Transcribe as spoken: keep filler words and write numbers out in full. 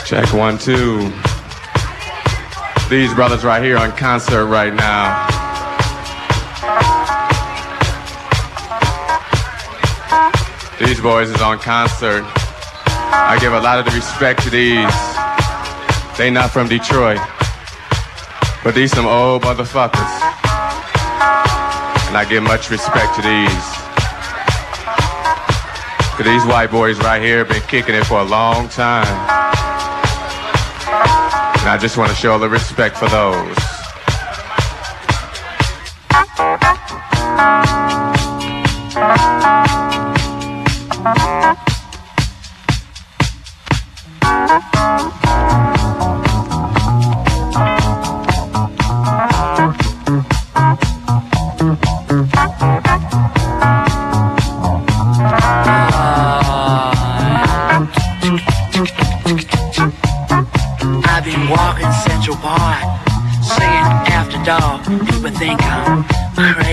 Check one, two. These brothers right here on concert right now. These boys is on concert. I give a lot of the respect to these. They not from Detroit, but these some old motherfuckers. And I give much respect to these. Cause these white boys right here been kicking it for a long time. And I just want to show the respect for those. Walking Central Park, singing After Dark. People think I'm crazy.